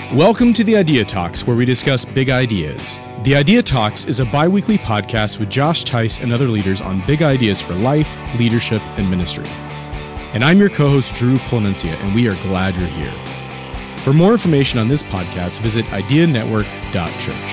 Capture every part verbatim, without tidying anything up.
Welcome to the Idea Talks, where we discuss big ideas. The Idea Talks is a bi-weekly podcast with Josh Tice and other leaders on big ideas for life, leadership, and ministry. And I'm your co-host, Drew Plonencia, and we are glad you're here. For more information on this podcast, visit idea network dot church.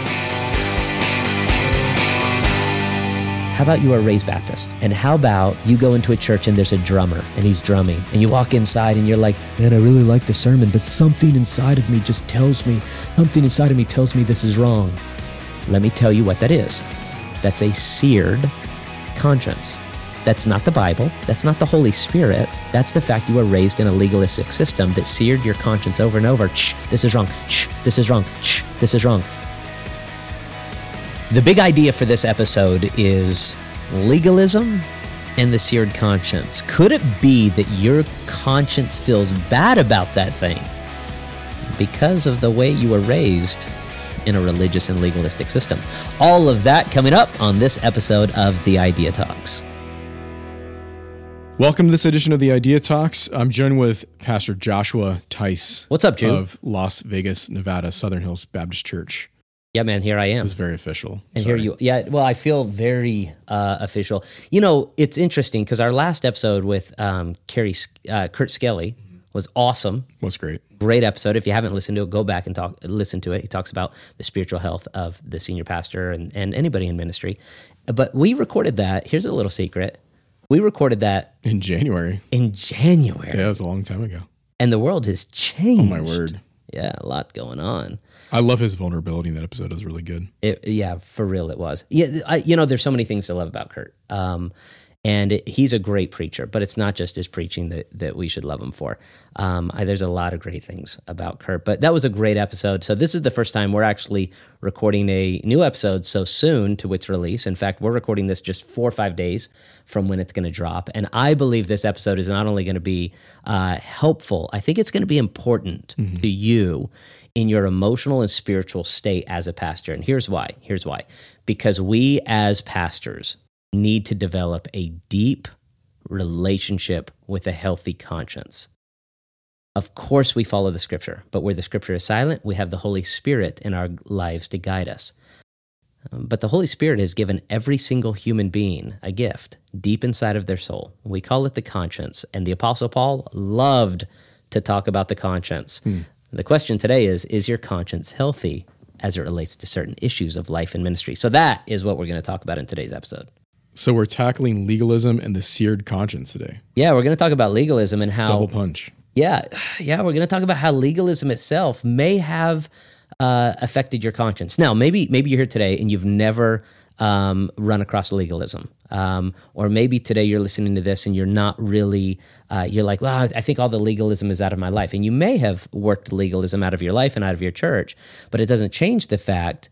How about you are raised Baptist? And how about you go into a church and there's a drummer and he's drumming and you walk inside and you're like, man, I really like the sermon, but something inside of me just tells me, something inside of me tells me this is wrong. Let me tell you what that is. That's a seared conscience. That's not the Bible. That's not the Holy Spirit. That's the fact you were raised in a legalistic system that seared your conscience over and over. Shh, this is wrong. Shh, this is wrong. Shh, this is wrong. The big idea for this episode is legalism and the seared conscience. Could it be that your conscience feels bad about that thing because of the way you were raised in a religious and legalistic system? All of that coming up on this episode of The Idea Talks. Welcome to this edition of the Idea Talks. I'm joined with Pastor Joshua Tice. What's up, Drew? Of Las Vegas, Nevada, Southern Hills Baptist Church. Yeah, man, here I am. It was very official. And Sorry. here you, yeah, well, I feel very uh, official. You know, it's interesting because our last episode with um, Carrie, uh, Kurt Skelly was awesome. Was great. Great episode. If you haven't listened to it, go back and talk, listen to it. He talks about the spiritual health of the senior pastor and, and anybody in ministry. But we recorded that. Here's a little secret. We recorded that In January. in January. Yeah, it was a long time ago. And the world has changed. Oh, my word. Yeah, a lot going on. I love his vulnerability in that episode. It was really good. It, yeah, for real, it was. Yeah, I, you know, there's so many things to love about Kurt. Um, and it, he's a great preacher, but it's not just his preaching that, that we should love him for. Um, I, there's a lot of great things about Kurt, but that was a great episode. So this is the first time we're actually recording a new episode so soon to its release. In fact, we're recording this just four or five days from when it's going to drop. And I believe this episode is not only going to be uh, helpful, I think it's going to be important mm-hmm. to you in your emotional and spiritual state as a pastor. And here's why. Here's why. Because we as pastors need to develop a deep relationship with a healthy conscience. Of course, we follow the Scripture, but where the Scripture is silent, we have the Holy Spirit in our lives to guide us. Um, but the Holy Spirit has given every single human being a gift deep inside of their soul. We call it the conscience, and the Apostle Paul loved to talk about the conscience. Hmm. The question today is, is your conscience healthy as it relates to certain issues of life and ministry? So that is what we're going to talk about in today's episode. So we're tackling legalism and the seared conscience today. Yeah, we're going to talk about legalism and how... Double punch. Yeah, yeah, we're going to talk about how legalism itself may have uh, affected your conscience. Now, maybe maybe you're here today and you've never um, run across legalism. Um, or maybe today you're listening to this and you're not really, uh, you're like, well, I think all the legalism is out of my life. And you may have worked legalism out of your life and out of your church, but it doesn't change the fact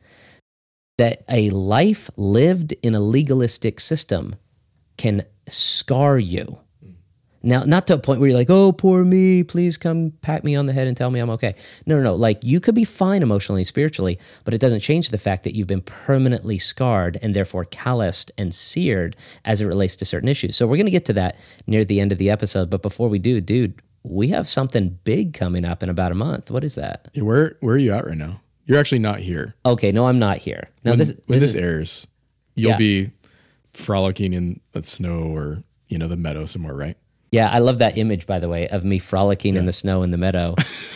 that a life lived in a legalistic system can scar you. Now, not to a point where you're like, oh, poor me, please come pat me on the head and tell me I'm okay. No, no, no. Like, you could be fine emotionally and spiritually, but it doesn't change the fact that you've been permanently scarred and therefore calloused and seared as it relates to certain issues. So we're going to get to that near the end of the episode. But before we do, dude, we have something big coming up in about a month. What is that? Yeah, where where are you at right now? You're actually not here. Okay, no, I'm not here. Now, when this, when this, this is, airs, you'll yeah. be frolicking in the snow or, you know, the meadow somewhere, right? Yeah, I love that image, by the way, of me frolicking yeah. in the snow in the meadow.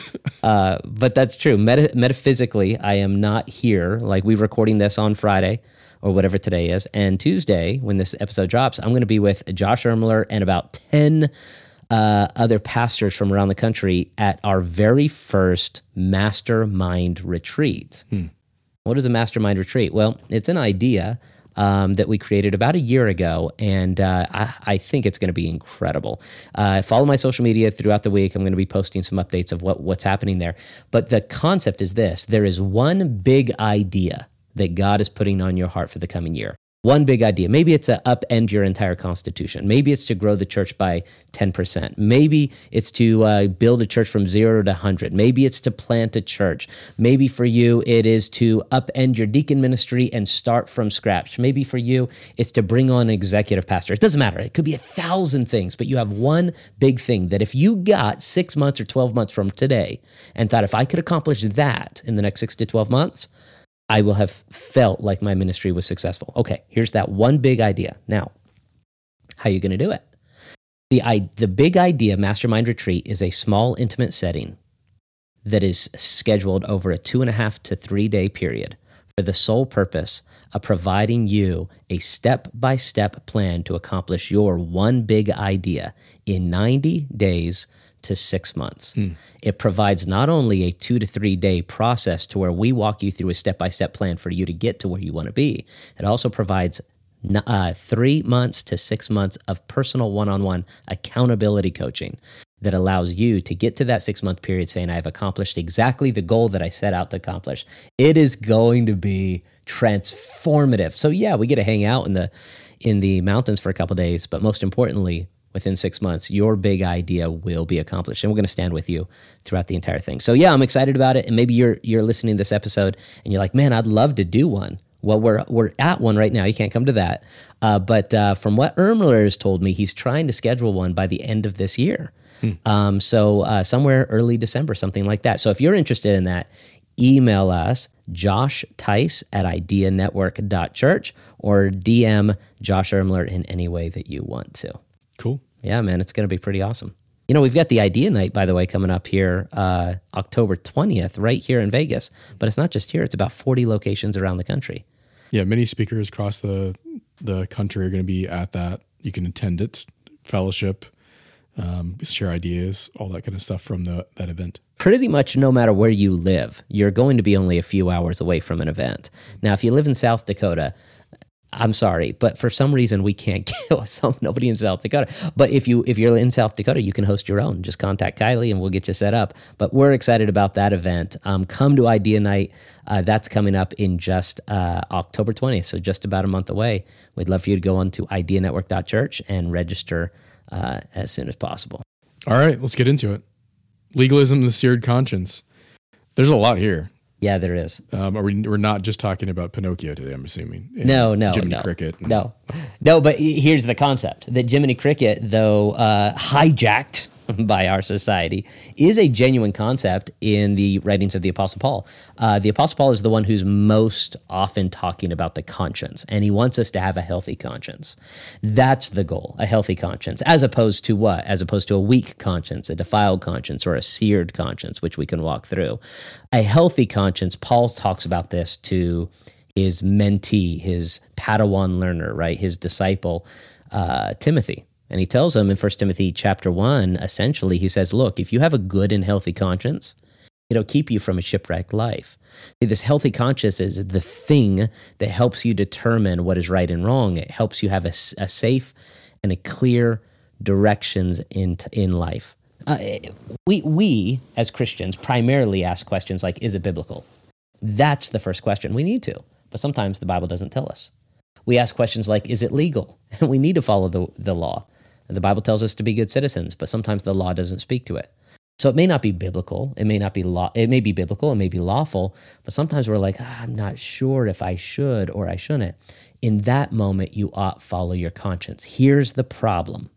uh, but that's true. Meta- metaphysically, I am not here. Like, we're recording this on Friday or whatever today is. And Tuesday, when this episode drops, I'm going to be with Josh Ermler and about ten uh, other pastors from around the country at our very first mastermind retreat. Hmm. What is a mastermind retreat? Well, it's an idea Um, that we created about a year ago, and uh, I, I think it's going to be incredible. Uh, follow my social media throughout the week. I'm going to be posting some updates of what, what's happening there. But the concept is this. There is one big idea that God is putting on your heart for the coming year. One big idea. Maybe it's to upend your entire constitution. Maybe it's to grow the church by ten percent. Maybe it's to uh, build a church from zero to one hundred. Maybe it's to plant a church. Maybe for you, it is to upend your deacon ministry and start from scratch. Maybe for you, it's to bring on an executive pastor. It doesn't matter. It could be a thousand things, but you have one big thing that if you got six months or twelve months from today and thought, if I could accomplish that in the next six to twelve months, I will have felt like my ministry was successful. Okay, here's that one big idea. Now, how are you going to do it? The, I, the big idea mastermind retreat is a small, intimate setting that is scheduled over a two and a half to three day period for the sole purpose of providing you a step-by-step plan to accomplish your one big idea in ninety days to six months. Mm. It provides not only a two to three day process to where we walk you through a step-by-step plan for you to get to where you want to be. It also provides uh, three months to six months of personal one-on-one accountability coaching that allows you to get to that six-month period saying, I've accomplished exactly the goal that I set out to accomplish. It is going to be transformative. So yeah, we get to hang out in the in the mountains for a couple of days, but most importantly, within six months, your big idea will be accomplished. And we're going to stand with you throughout the entire thing. So yeah, I'm excited about it. And maybe you're you're listening to this episode and you're like, man, I'd love to do one. Well, we're we're at one right now. You can't come to that. Uh, but uh, from what Ermler has told me, he's trying to schedule one by the end of this year. Hmm. Um, so uh, somewhere early December, something like that. So if you're interested in that, email us, Josh Tice at idea network dot church, or D M Josh Ermler in any way that you want to. Cool. Yeah, man, it's going to be pretty awesome. You know, we've got the Idea Night, by the way, coming up here uh, October twentieth, right here in Vegas. But it's not just here. It's about forty locations around the country. Yeah, many speakers across the the country are going to be at that. You can attend it, fellowship, um, share ideas, all that kind of stuff from the that event. Pretty much no matter where you live, you're going to be only a few hours away from an event. Now, if you live in South Dakota, I'm sorry, but for some reason we can't get some nobody in South Dakota. But if you if you're in South Dakota, you can host your own. Just contact Kylie and we'll get you set up. But we're excited about that event. Um, come to Idea Night. Uh, that's coming up in just uh, October twentieth, so just about a month away. We'd love for you to go on to idea network dot church and register uh, as soon as possible. All right, let's get into it. Legalism and the seared conscience. There's a lot here. Yeah, there is. Um, are we, we're not just talking about Pinocchio today, I'm assuming. No, no, Jiminy no. Cricket. And, no. No, but here's the concept. That Jiminy Cricket, though uh, hijacked by our society, is a genuine concept in the writings of the Apostle Paul. Uh, the Apostle Paul is the one who's most often talking about the conscience, and he wants us to have a healthy conscience. That's the goal, a healthy conscience, as opposed to what? As opposed to a weak conscience, a defiled conscience, or a seared conscience, which we can walk through. A healthy conscience, Paul talks about this to his mentee, his Padawan learner, right, his disciple, uh, Timothy. And he tells him in First Timothy chapter one, essentially, he says, look, if you have a good and healthy conscience, it'll keep you from a shipwrecked life. See, this healthy conscience is the thing that helps you determine what is right and wrong. It helps you have a, a safe and a clear directions in, in life. Uh, we, we, as Christians, primarily ask questions like, is it biblical? That's the first question we need to. But sometimes the Bible doesn't tell us. We ask questions like, is it legal? And we need to follow the, the law. The Bible tells us to be good citizens, but sometimes the law doesn't speak to it. So it may not be biblical. It may not be law. It may be biblical. It may be lawful. But sometimes we're like, ah, I'm not sure if I should or I shouldn't. In that moment, you ought follow your conscience. Here's the problem.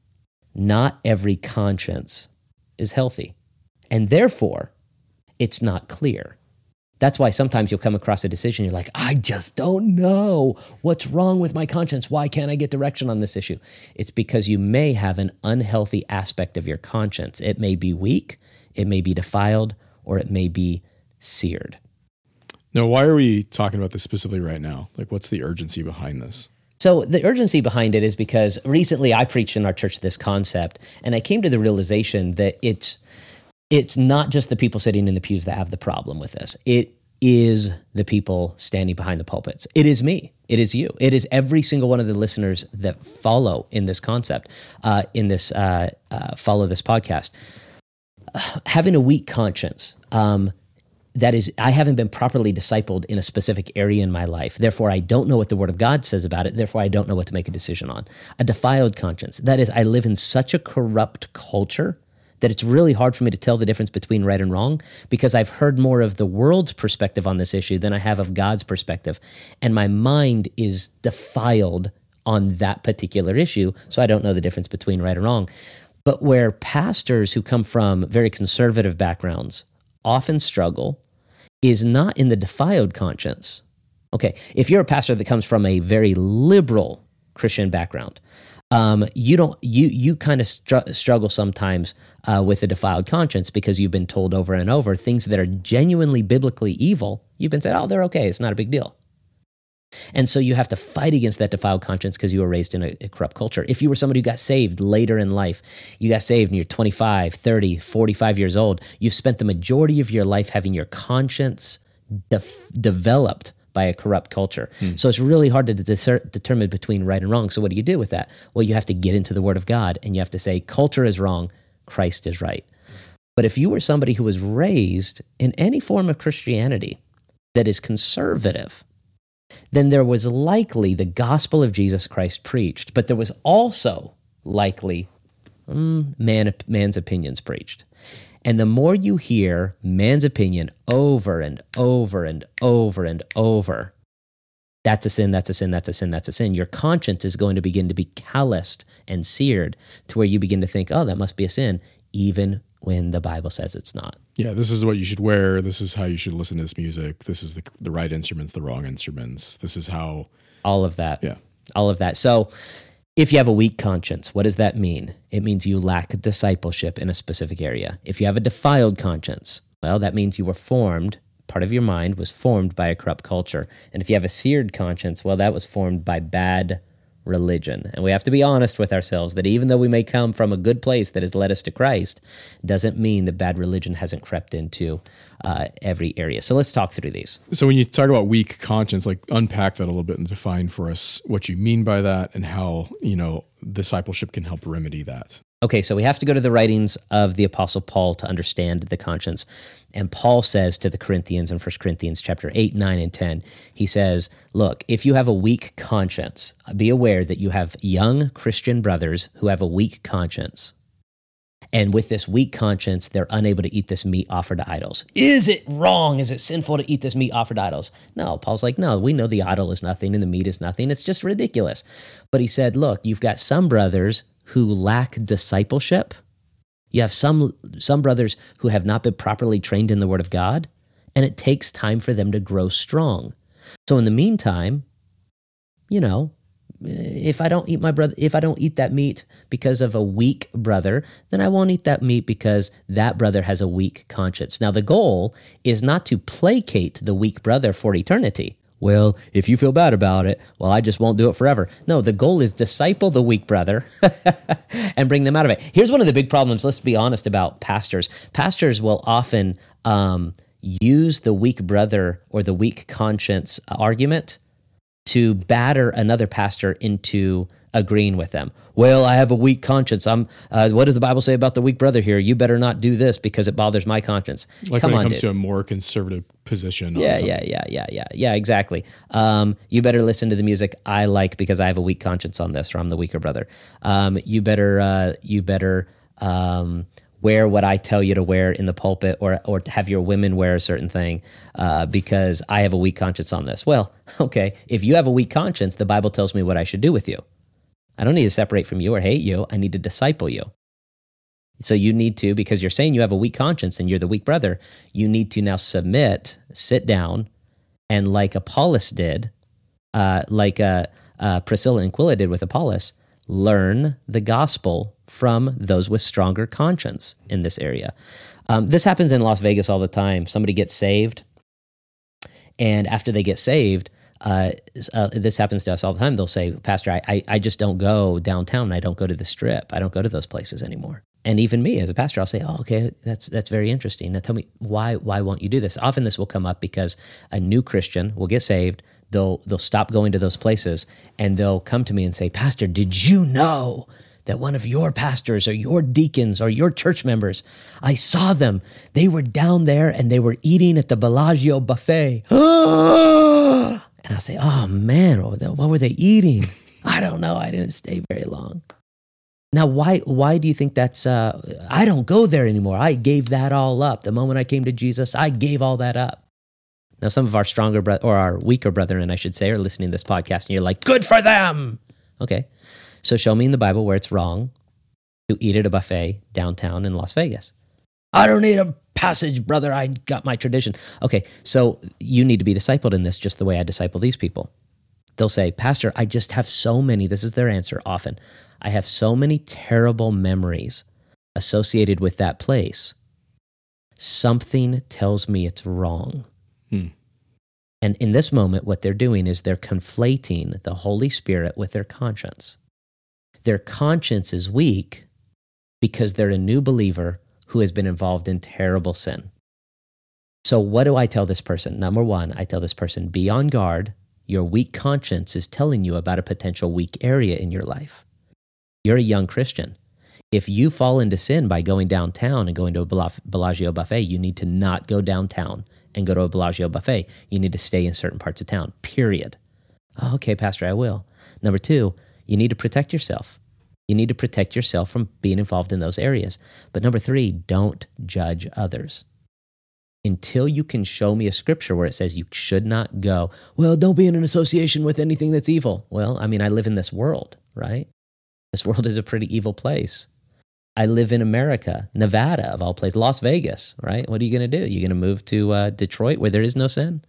Not every conscience is healthy. And therefore, it's not clear. That's why sometimes you'll come across a decision, you're like, I just don't know what's wrong with my conscience. Why can't I get direction on this issue? It's because you may have an unhealthy aspect of your conscience. It may be weak, it may be defiled, or it may be seared. Now, why are we talking about this specifically right now? Like, what's the urgency behind this? So the urgency behind it is because recently I preached in our church this concept, and I came to the realization that it's It's not just the people sitting in the pews that have the problem with this. It is the people standing behind the pulpits. It is me. It is you. It is every single one of the listeners that follow in this concept, uh, in this uh, uh, follow this podcast. Uh, having a weak conscience, um, that is, I haven't been properly discipled in a specific area in my life. Therefore, I don't know what the Word of God says about it. Therefore, I don't know what to make a decision on. A defiled conscience. That is, I live in such a corrupt culture that it's really hard for me to tell the difference between right and wrong because I've heard more of the world's perspective on this issue than I have of God's perspective. And my mind is defiled on that particular issue, so I don't know the difference between right and wrong. But where pastors who come from very conservative backgrounds often struggle is not in the defiled conscience. Okay, if you're a pastor that comes from a very liberal Christian background, um, you don't you you kind of str- struggle sometimes uh, with a defiled conscience because you've been told over and over things that are genuinely biblically evil. You've been said, "Oh, they're okay. It's not a big deal." And so you have to fight against that defiled conscience because you were raised in a, a corrupt culture. If you were somebody who got saved later in life, you got saved and you're twenty-five, thirty, forty-five years old, you've spent the majority of your life having your conscience def- developed by a corrupt culture. Hmm. So it's really hard to discer- determine between right and wrong. So what do you do with that? Well, you have to get into the Word of God and you have to say, culture is wrong, Christ is right. But if you were somebody who was raised in any form of Christianity that is conservative, then there was likely the gospel of Jesus Christ preached, but there was also likely mm, man, man's opinions preached. And the more you hear man's opinion over and over and over and over, that's a sin, that's a sin, that's a sin, that's a sin, your conscience is going to begin to be calloused and seared to where you begin to think, oh, that must be a sin, even when the Bible says it's not. Yeah, this is what you should wear. This is how you should listen to this music. This is the the right instruments, the wrong instruments. This is how... All of that. Yeah. All of that. So if you have a weak conscience, what does that mean? It means you lack discipleship in a specific area. If you have a defiled conscience, well, that means you were formed, part of your mind was formed by a corrupt culture. And if you have a seared conscience, well, that was formed by bad religion. And we have to be honest with ourselves that even though we may come from a good place that has led us to Christ, doesn't mean that bad religion hasn't crept into uh, every area. So let's talk through these. So when you talk about weak conscience, like unpack that a little bit and define for us what you mean by that and how, you know, discipleship can help remedy that. Okay, so we have to go to the writings of the Apostle Paul to understand the conscience. And Paul says to the Corinthians in First Corinthians chapter eight, nine, and ten, he says, look, if you have a weak conscience, be aware that you have young Christian brothers who have a weak conscience. And with this weak conscience, they're unable to eat this meat offered to idols. Is it wrong? Is it sinful to eat this meat offered to idols? No, Paul's like, no, we know the idol is nothing and the meat is nothing. It's just ridiculous. But he said, look, you've got some brothers who lack discipleship. You have some some brothers who have not been properly trained in the Word of God, and it takes time for them to grow strong. So in the meantime, you know, if I don't eat my brother, if I don't eat that meat because of a weak brother, then I won't eat that meat because that brother has a weak conscience. Now the goal is not to placate the weak brother for eternity. Well, if you feel bad about it, well, I just won't do it forever. No, the goal is disciple the weak brother and bring them out of it. Here's one of the big problems, let's be honest, about pastors. Pastors will often um, use the weak brother or the weak conscience argument to batter another pastor into agreeing with them. Well, I have a weak conscience. I'm. Uh, what does the Bible say about the weak brother here? You better not do this because it bothers my conscience. Like Come when it on, comes dude. to a more conservative position. Yeah, on yeah, yeah, yeah, yeah, yeah, exactly. Um, you better listen to the music I like because I have a weak conscience on this, or I'm the weaker brother. Um, you better, uh, you better um, wear what I tell you to wear in the pulpit, or or have your women wear a certain thing uh, because I have a weak conscience on this. Well, okay, if you have a weak conscience, the Bible tells me what I should do with you. I don't need to separate from you or hate you. I need to disciple you. So you need to, because you're saying you have a weak conscience and you're the weak brother, you need to now submit, sit down, and like Apollos did, uh, like uh, uh, Priscilla and Aquila did with Apollos, learn the gospel from those with stronger conscience in this area. Um, this happens in Las Vegas all the time. Somebody gets saved, and after they get saved, Uh, uh, this happens to us all the time. They'll say, Pastor, I, I, I just don't go downtown. I don't go to the Strip. I don't go to those places anymore. And even me as a pastor, I'll say, oh, okay, that's that's very interesting. Now tell me, why why won't you do this? Often this will come up because a new Christian will get saved. They'll they'll stop going to those places, and they'll come to me and say, Pastor, did you know that one of your pastors or your deacons or your church members, I saw them. They were down there and they were eating at the Bellagio buffet. And I say, oh man, what were they eating? I don't know. I didn't stay very long. Now, why why do you think that's, uh, I don't go there anymore. I gave that all up. The moment I came to Jesus, I gave all that up. Now, some of our stronger, bro- or our weaker brethren, I should say, are listening to this podcast and you're like, good for them. Okay, so show me in the Bible where it's wrong to eat at a buffet downtown in Las Vegas. I don't need a passage, brother. I got my tradition. Okay, so you need to be discipled in this just the way I disciple these people. They'll say, Pastor, I just have so many, this is their answer often, I have so many terrible memories associated with that place. Something tells me it's wrong. Hmm. And in this moment, what they're doing is they're conflating the Holy Spirit with their conscience. Their conscience is weak because they're a new believer who has been involved in terrible sin. So what do I tell this person? Number one, I tell this person, be on guard. Your weak conscience is telling you about a potential weak area in your life. You're a young Christian. If you fall into sin by going downtown and going to a Bellagio buffet, you need to not go downtown and go to a Bellagio buffet. You need to stay in certain parts of town, period. Oh, okay, Pastor, I will. Number two, you need to protect yourself. You need to protect yourself from being involved in those areas. But number three, don't judge others. Until you can show me a scripture where it says you should not go, well, don't be in an association with anything that's evil. Well, I mean, I live in this world, right? This world is a pretty evil place. I live in America, Nevada, of all places, Las Vegas, right? What are you going to do? You're going to move to uh, Detroit where there is no sin?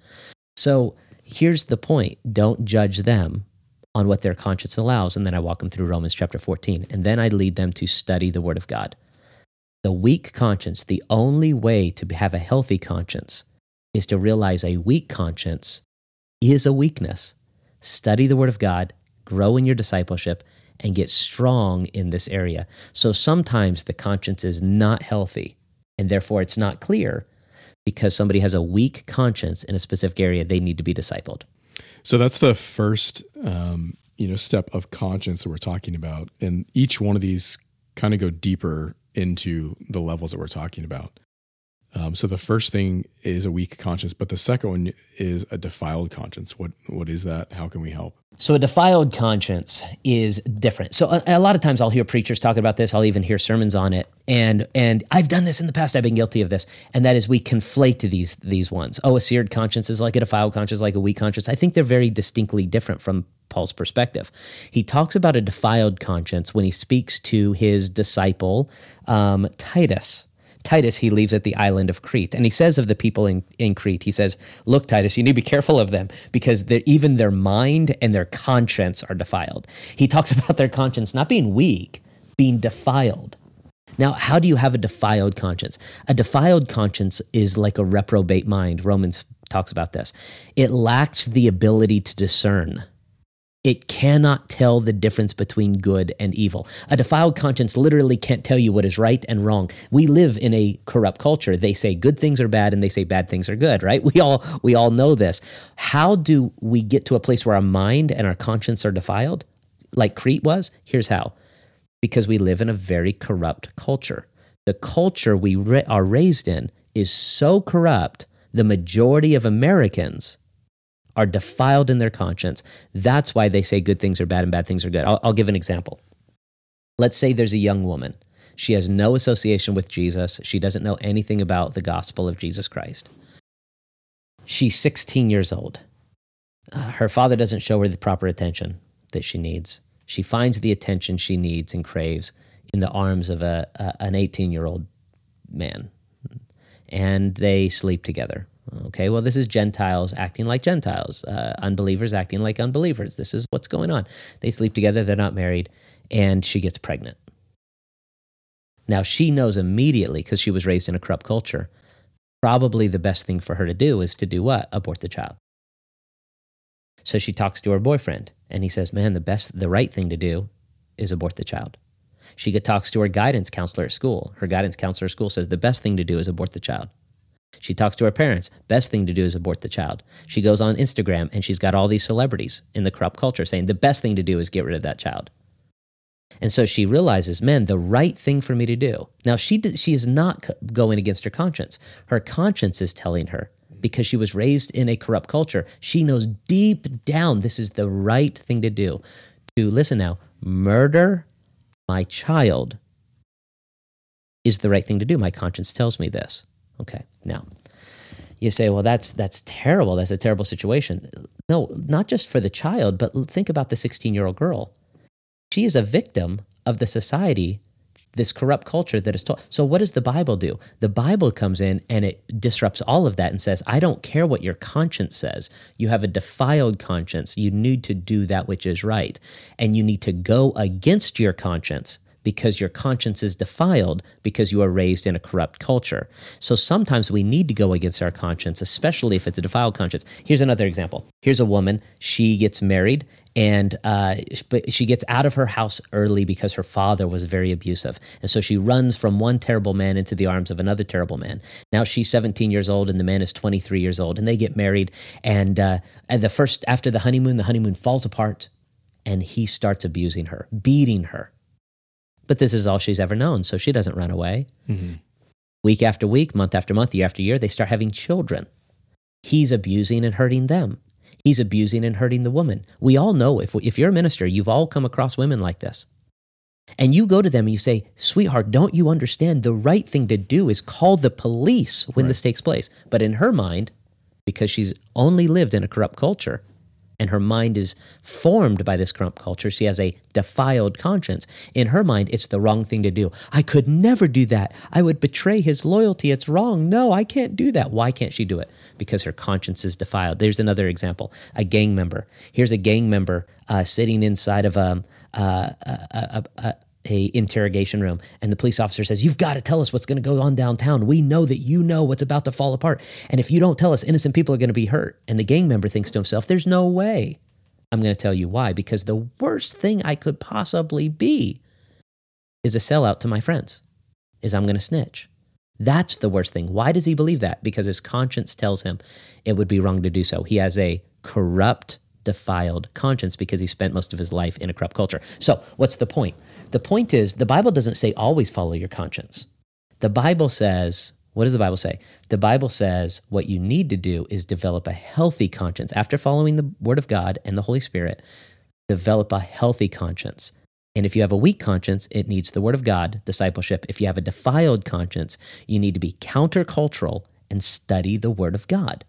So here's the point. Don't judge them on what their conscience allows. And then I walk them through Romans chapter fourteen. And then I lead them to study the Word of God. The weak conscience, the only way to have a healthy conscience is to realize a weak conscience is a weakness. Study the Word of God, grow in your discipleship, and get strong in this area. So sometimes the conscience is not healthy, and therefore it's not clear because somebody has a weak conscience in a specific area. They need to be discipled. So that's the first um, you know, step of conscience that we're talking about. And each one of these kind of go deeper into the levels that we're talking about. Um, so the first thing is a weak conscience, but the second one is a defiled conscience. What what is that? How can we help? So a defiled conscience is different. So a, a lot of times I'll hear preachers talk about this. I'll even hear sermons on it. And and I've done this in the past. I've been guilty of this. And that is we conflate these these ones. Oh, a seared conscience is like a defiled conscience, like a weak conscience. I think they're very distinctly different from Paul's perspective. He talks about a defiled conscience when he speaks to his disciple, um, Titus. Titus, he leaves at the island of Crete. And he says of the people in, in Crete, he says, look, Titus, you need to be careful of them because even their mind and their conscience are defiled. He talks about their conscience not being weak, being defiled. Now, how do you have a defiled conscience? A defiled conscience is like a reprobate mind. Romans talks about this. It lacks the ability to discern. It cannot tell the difference between good and evil. A defiled conscience literally can't tell you what is right and wrong. We live in a corrupt culture. They say good things are bad and they say bad things are good, right? We all we all know this. How do we get to a place where our mind and our conscience are defiled, like Crete was? Here's how. Because we live in a very corrupt culture. The culture we ra- are raised in is so corrupt, the majority of Americans are defiled in their conscience. That's why they say good things are bad and bad things are good. I'll, I'll give an example. Let's say there's a young woman. She has no association with Jesus. She doesn't know anything about the gospel of Jesus Christ. She's sixteen years old. Uh, her father doesn't show her the proper attention that she needs. She finds the attention she needs and craves in the arms of a, a an eighteen-year-old man. And they sleep together. Okay, well, this is Gentiles acting like Gentiles, uh, unbelievers acting like unbelievers. This is what's going on. They sleep together, they're not married, and she gets pregnant. Now, she knows immediately, because she was raised in a corrupt culture, probably the best thing for her to do is to do what? Abort the child. So she talks to her boyfriend, and he says, man, the best, the right thing to do is abort the child. She talks to her guidance counselor at school. Her guidance counselor at school says the best thing to do is abort the child. She talks to her parents. Best thing to do is abort the child. She goes on Instagram and she's got all these celebrities in the corrupt culture saying the best thing to do is get rid of that child. And so she realizes, man, the right thing for me to do. Now, she did, she is not going against her conscience. Her conscience is telling her, because she was raised in a corrupt culture, she knows deep down this is the right thing to do. To, listen now, murder my child is the right thing to do. My conscience tells me this. Okay, now, you say, well, that's that's terrible. That's a terrible situation. No, not just for the child, but think about the sixteen-year-old girl. She is a victim of the society, this corrupt culture that is taught. So what does the Bible do? The Bible comes in and it disrupts all of that and says, I don't care what your conscience says. You have a defiled conscience. You need to do that which is right. And you need to go against your conscience because your conscience is defiled because you are raised in a corrupt culture. So sometimes we need to go against our conscience, especially if it's a defiled conscience. Here's another example. Here's a woman. She gets married, and uh, but she gets out of her house early because her father was very abusive. And so she runs from one terrible man into the arms of another terrible man. Now she's seventeen years old, and the man is twenty-three years old, and they get married. And, uh, and the first after the honeymoon, the honeymoon falls apart, and he starts abusing her, beating her. But this is all she's ever known, so she doesn't run away. Mm-hmm. Week after week, month after month, year after year, they start having children. He's abusing and hurting them. He's abusing and hurting the woman. We all know, if if you're a minister, you've all come across women like this. And you go to them and you say, sweetheart, don't you understand the right thing to do is call the police when right. this takes place? But in her mind, because she's only lived in a corrupt culture, and her mind is formed by this corrupt culture, she has a defiled conscience. In her mind, it's the wrong thing to do. I could never do that. I would betray his loyalty. It's wrong. No, I can't do that. Why can't she do it? Because her conscience is defiled. There's another example, a gang member. Here's a gang member uh, sitting inside of a, uh, a, a, a, a interrogation room, and the police officer says, you've got to tell us what's going to go on downtown. We know that you know what's about to fall apart. And if you don't tell us, innocent people are going to be hurt. And the gang member thinks to himself, there's no way I'm going to tell you why, because the worst thing I could possibly be is a sellout to my friends, is I'm going to snitch. That's the worst thing. Why does he believe that? Because his conscience tells him it would be wrong to do so. He has a corrupt, defiled conscience because he spent most of his life in a corrupt culture. So what's the point? The point is, the Bible doesn't say always follow your conscience. The Bible says, what does the Bible say? The Bible says what you need to do is develop a healthy conscience. After following the Word of God and the Holy Spirit, develop a healthy conscience. And if you have a weak conscience, it needs the Word of God, discipleship. If you have a defiled conscience, you need to be countercultural and study the Word of God.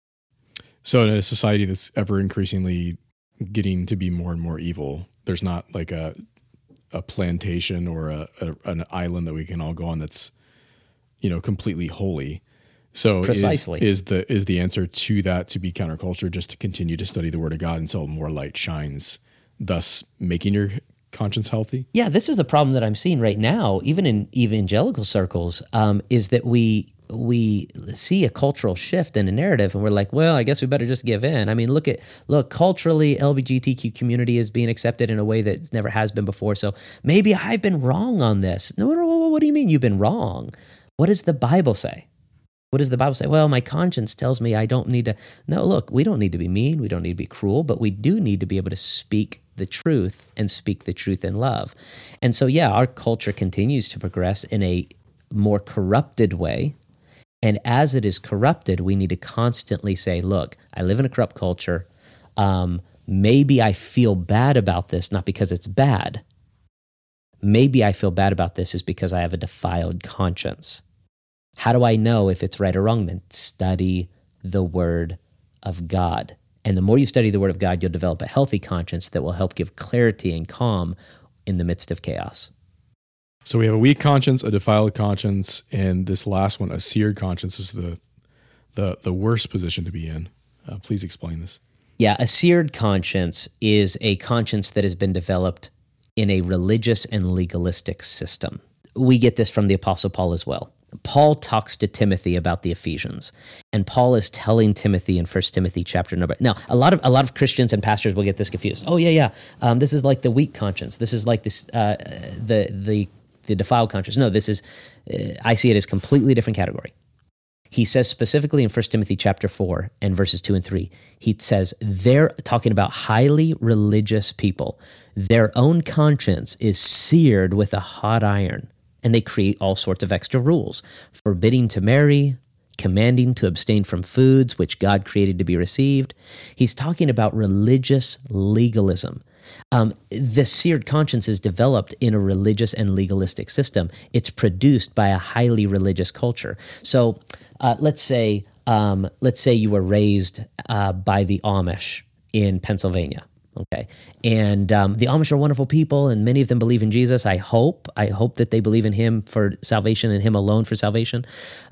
So in a society that's ever increasingly getting to be more and more evil, there's not like a a plantation or a, a an island that we can all go on that's, you know, completely holy. So precisely is, is the is the answer to that to be counterculture, just to continue to study the Word of God until more light shines, thus making your conscience healthy? Yeah, this is the problem that I'm seeing right now, even in evangelical circles, um, is that we we see a cultural shift in a narrative, and we're like, well, I guess we better just give in. I mean, look at look culturally, L G B T Q community is being accepted in a way that never has been before. So maybe I've been wrong on this. No, no, no, what do you mean you've been wrong? What does the Bible say? What does the Bible say? Well, my conscience tells me I don't need to. No, look, we don't need to be mean. We don't need to be cruel, but we do need to be able to speak the truth and speak the truth in love. And so, yeah, our culture continues to progress in a more corrupted way. And as it is corrupted, we need to constantly say, look, I live in a corrupt culture. Um, maybe I feel bad about this, not because it's bad. Maybe I feel bad about this is because I have a defiled conscience. How do I know if it's right or wrong? Then study the Word of God. And the more you study the Word of God, you'll develop a healthy conscience that will help give clarity and calm in the midst of chaos. So we have a weak conscience, a defiled conscience, and this last one, a seared conscience, is the the the worst position to be in. Uh, please explain this. Yeah, a seared conscience is a conscience that has been developed in a religious and legalistic system. We get this from the Apostle Paul as well. Paul talks to Timothy about the Ephesians, and Paul is telling Timothy in First Timothy chapter number. Now, a lot of a lot of Christians and pastors will get this confused. Oh yeah, yeah, um, this is like the weak conscience. This is like this uh, the the the defiled conscience. No, this is. Uh, I see it as completely different category. He says specifically in First Timothy chapter four and verses two and three, he says they're talking about highly religious people. Their own conscience is seared with a hot iron, and they create all sorts of extra rules, forbidding to marry, commanding to abstain from foods which God created to be received. He's talking about religious legalism. Um, the seared conscience is developed in a religious and legalistic system. It's produced by a highly religious culture. So uh, let's say um, let's say you were raised uh, by the Amish in Pennsylvania. Okay, and um, the Amish are wonderful people, and many of them believe in Jesus. I hope I hope that they believe in Him for salvation and Him alone for salvation.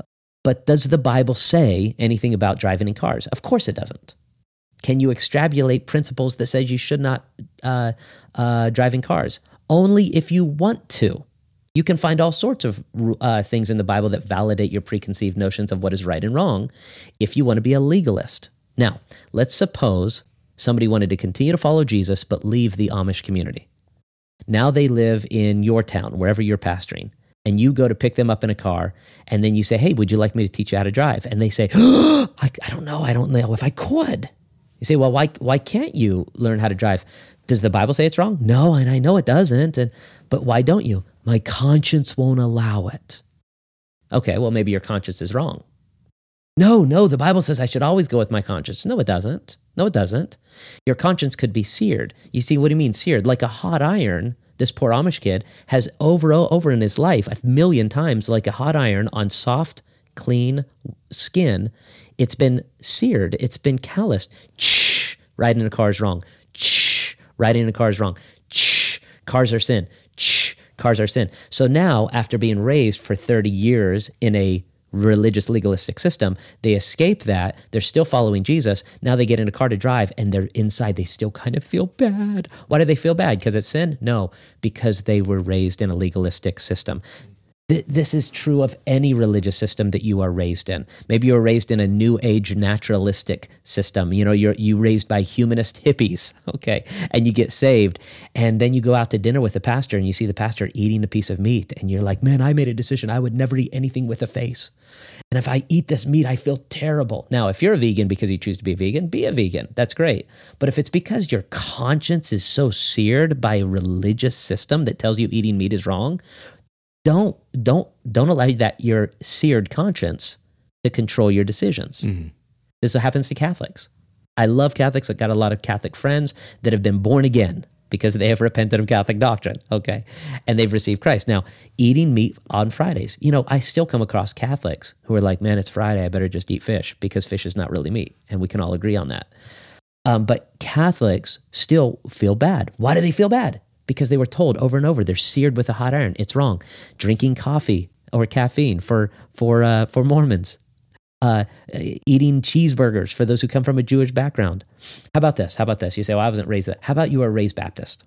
But does the Bible say anything about driving in cars? Of course it doesn't. Can you extrapolate principles that says you should not uh, uh, drive in cars? Only if you want to. You can find all sorts of uh, things in the Bible that validate your preconceived notions of what is right and wrong if you want to be a legalist. Now, let's suppose somebody wanted to continue to follow Jesus but leave the Amish community. Now they live in your town, wherever you're pastoring, and you go to pick them up in a car, and then you say, hey, would you like me to teach you how to drive? And they say, oh, I, I don't know, I don't know if I could. You say, well, why why can't you learn how to drive? Does the Bible say it's wrong? No, and I know it doesn't. And but why don't you? My conscience won't allow it. Okay, well, maybe your conscience is wrong. No, no, the Bible says I should always go with my conscience. No, it doesn't. No, it doesn't. Your conscience could be seared. You see, what do you mean seared? Like a hot iron, this poor Amish kid has over, over in his life a million times like a hot iron on soft, clean skin. It's been seared. It's been calloused. Shh, riding in a car is wrong. Shh, riding in a car is wrong. Shh, cars are sin. Shh, cars are sin. So now, after being raised for thirty years in a religious legalistic system, they escape that. They're still following Jesus. Now they get in a car to drive, and they're inside. They still kind of feel bad. Why do they feel bad? Because it's sin? No, because they were raised in a legalistic system. This is true of any religious system that you are raised in. Maybe you were raised in a new age naturalistic system. You know, you're you raised by humanist hippies, okay, and you get saved, and then you go out to dinner with the pastor, and you see the pastor eating a piece of meat, and you're like, man, I made a decision. I would never eat anything with a face. And if I eat this meat, I feel terrible. Now, if you're a vegan because you choose to be a vegan, be a vegan. That's great. But if it's because your conscience is so seared by a religious system that tells you eating meat is wrong, Don't don't don't allow that your seared conscience to control your decisions. Mm-hmm. This is what happens to Catholics. I love Catholics. I've got a lot of Catholic friends that have been born again because they have repented of Catholic doctrine, okay? And they've received Christ. Now, eating meat on Fridays. You know, I still come across Catholics who are like, man, it's Friday. I better just eat fish because fish is not really meat. And we can all agree on that. Um, but Catholics still feel bad. Why do they feel bad? Because they were told over and over, they're seared with a hot iron. It's wrong. Drinking coffee or caffeine for for uh, for Mormons. Uh, eating cheeseburgers for those who come from a Jewish background. How about this? How about this? You say, well, I wasn't raised that. How about you were raised Baptist?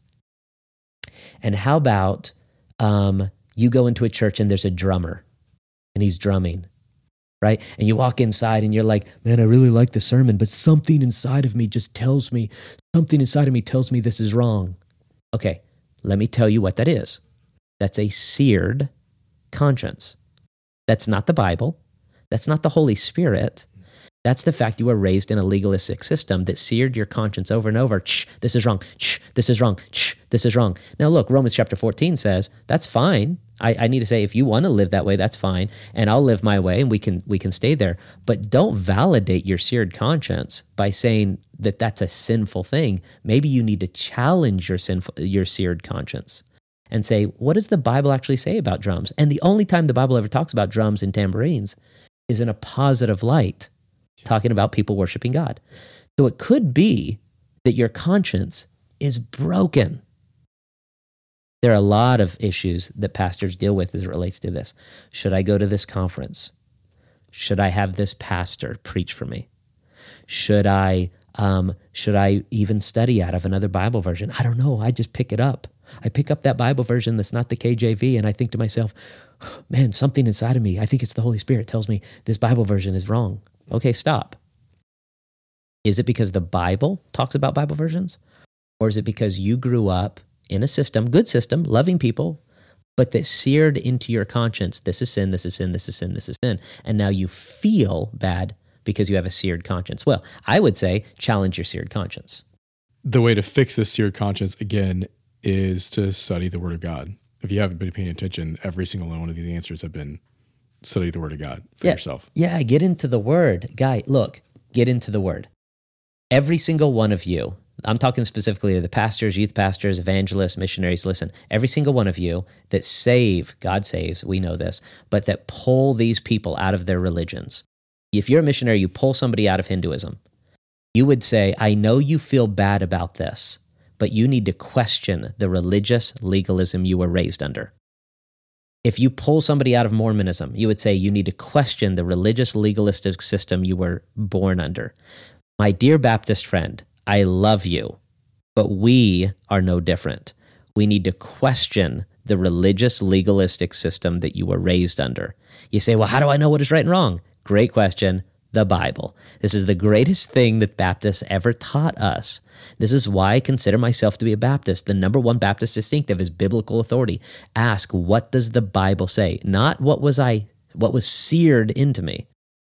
And how about um, you go into a church and there's a drummer and he's drumming, right? And you walk inside and you're like, man, I really like the sermon, but something inside of me just tells me, something inside of me tells me this is wrong. Okay, let me tell you what that is. That's a seared conscience. That's not the Bible. That's not the Holy Spirit. That's the fact you were raised in a legalistic system that seared your conscience over and over. Shh, this is wrong. Shh, this is wrong. Shh, this is wrong. Now look, Romans chapter fourteen says, that's fine. I, I need to say, if you want to live that way, that's fine. And I'll live my way and we can we can stay there. But don't validate your seared conscience by saying that that's a sinful thing. Maybe you need to challenge your sinful, your seared conscience and say, what does the Bible actually say about drums? And the only time the Bible ever talks about drums and tambourines is in a positive light, talking about people worshiping God. So it could be that your conscience is broken. There are a lot of issues that pastors deal with as it relates to this. Should I go to this conference? Should I have this pastor preach for me? Should I um, should I even study out of another Bible version? I don't know. I just pick it up. I pick up that Bible version that's not the K J V, and I think to myself, man, something inside of me, I think it's the Holy Spirit, tells me this Bible version is wrong. Okay, stop. Is it because the Bible talks about Bible versions? Or is it because you grew up in a system, good system, loving people, but that seared into your conscience, this is sin, this is sin, this is sin, this is sin. And now you feel bad because you have a seared conscience. Well, I would say challenge your seared conscience. The way to fix this seared conscience, again, is to study the Word of God. If you haven't been paying attention, every single one of these answers have been study the Word of God for yeah. yourself. Yeah, get into the Word. Guy, look, get into the Word. Every single one of you, I'm talking specifically to the pastors, youth pastors, evangelists, missionaries, listen, every single one of you that save, God saves, we know this, but that pull these people out of their religions. If you're a missionary, you pull somebody out of Hinduism, you would say, I know you feel bad about this, but you need to question the religious legalism you were raised under. If you pull somebody out of Mormonism, you would say you need to question the religious legalistic system you were born under. My dear Baptist friend, I love you, but we are no different. We need to question the religious legalistic system that you were raised under. You say, well, how do I know what is right and wrong? Great question. The Bible. This is the greatest thing that Baptists ever taught us. This is why I consider myself to be a Baptist. The number one Baptist distinctive is biblical authority. Ask, what does the Bible say? Not what was I, what was seared into me.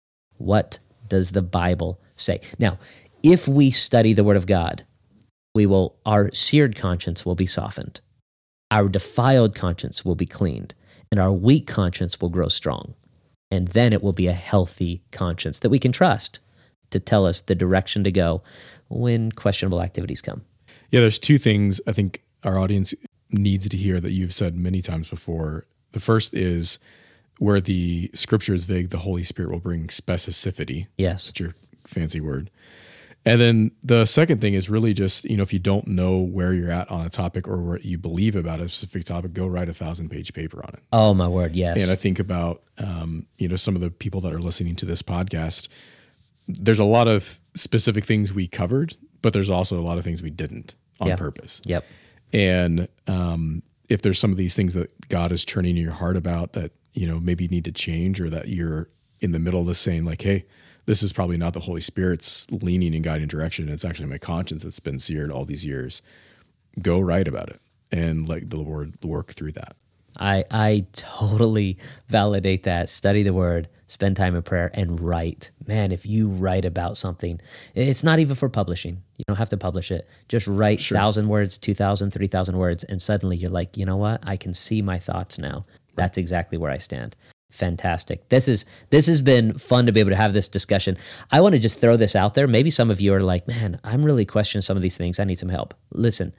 What does the Bible say? Now, if we study the Word of God, we will, our seared conscience will be softened. Our defiled conscience will be cleaned, and our weak conscience will grow strong. And then it will be a healthy conscience that we can trust to tell us the direction to go when questionable activities come. Yeah, there's two things I think our audience needs to hear that you've said many times before. The first is where the scripture is vague, the Holy Spirit will bring specificity. Yes. That's your fancy word. And then the second thing is really just, you know, if you don't know where you're at on a topic or what you believe about a specific topic, go write a thousand page paper on it. Oh, my word, yes. And I think about, um, you know, some of the people that are listening to this podcast, there's a lot of specific things we covered, but there's also a lot of things we didn't on yep. purpose. Yep. And um, if there's some of these things that God is turning in your heart about that, you know, maybe you need to change, or that you're in the middle of this saying like, hey, this is probably not the Holy Spirit's leaning and guiding direction. It's actually my conscience that's been seared all these years. Go write about it and let the Lord work through that. I I totally validate that. Study the Word, spend time in prayer, and write. Man, if you write about something, it's not even for publishing. You don't have to publish it. Just write Sure. one thousand words, two thousand, three thousand words, and suddenly you're like, you know what? I can see my thoughts now. That's exactly where I stand. Fantastic. This is this has been fun to be able to have this discussion. I want to just throw this out there. Maybe some of you are like, man, I'm really questioning some of these things. I need some help. Listen,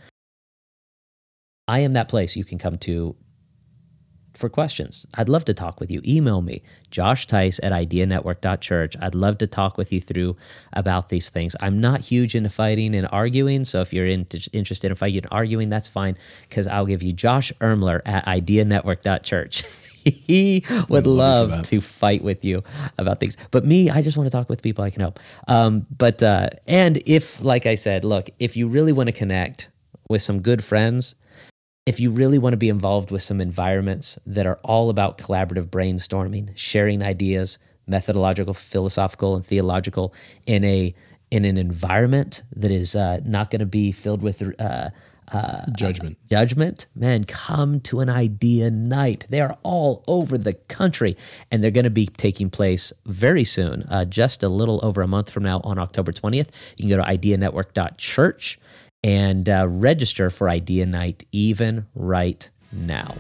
I am that place you can come to for questions. I'd love to talk with you. Email me, Josh Tice at idea network dot church. I'd love to talk with you through about these things. I'm not huge into fighting and arguing, so if you're in, interested in fighting and arguing, that's fine, because I'll give you Josh Ermler at idea network dot church. He would love, love to fight with you about things. But me, I just want to talk with people I can help. Um, but, uh, and if, like I said, look, if you really want to connect with some good friends, if you really want to be involved with some environments that are all about collaborative brainstorming, sharing ideas, methodological, philosophical, and theological in a in an environment that is uh, not going to be filled with uh, uh, judgment, uh, judgment, man, come to an idea night. They are all over the country, and they're going to be taking place very soon, uh, just a little over a month from now on October twentieth. You can go to idea network dot church and uh, register for Idea Night even right now.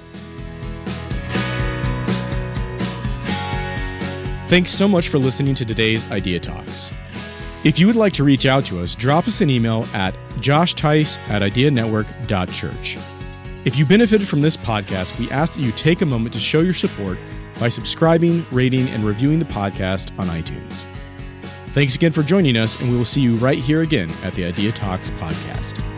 Thanks so much for listening to today's Idea Talks. If you would like to reach out to us, drop us an email at josh tice at idea network dot church. If you benefited from this podcast, we ask that you take a moment to show your support by subscribing, rating, and reviewing the podcast on iTunes. Thanks again for joining us, and we will see you right here again at the Idea Talks podcast.